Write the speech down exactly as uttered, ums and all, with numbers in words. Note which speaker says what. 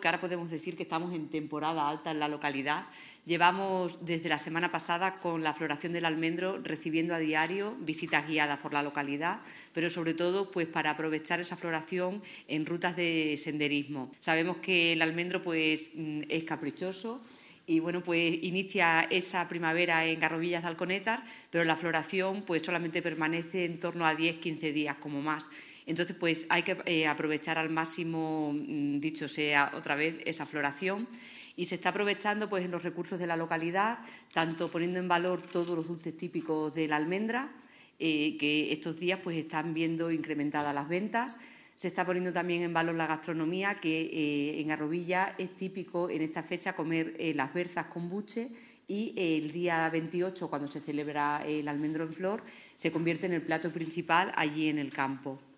Speaker 1: que ahora podemos decir que estamos en temporada alta en la localidad. Llevamos desde la semana pasada con la floración del almendro recibiendo a diario visitas guiadas por la localidad, pero sobre todo pues para aprovechar esa floración en rutas de senderismo. Sabemos que el almendro pues es caprichoso y bueno, pues inicia esa primavera en Garrovillas de Alconétar, pero la floración pues solamente permanece en torno a diez a quince días como más. Entonces, pues hay que eh, aprovechar al máximo, dicho sea otra vez, esa floración. Y se está aprovechando pues, en los recursos de la localidad, tanto poniendo en valor todos los dulces típicos de la almendra, eh, que estos días pues, están viendo incrementadas las ventas. Se está poniendo también en valor la gastronomía, que eh, en Garrovilla es típico en esta fecha comer eh, las berzas con buche, y el día veintiocho, cuando se celebra el almendro en flor, se convierte en el plato principal allí en el campo.